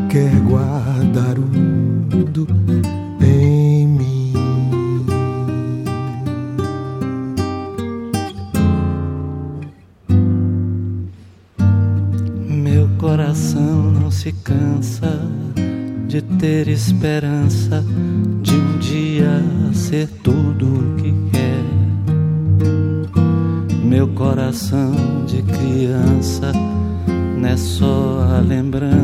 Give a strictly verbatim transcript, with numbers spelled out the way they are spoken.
quer guardar o mundo em mim. Meu coração não se cansa de ter esperança de um dia ser tudo o que quer. Meu coração de criança não é só a lembrança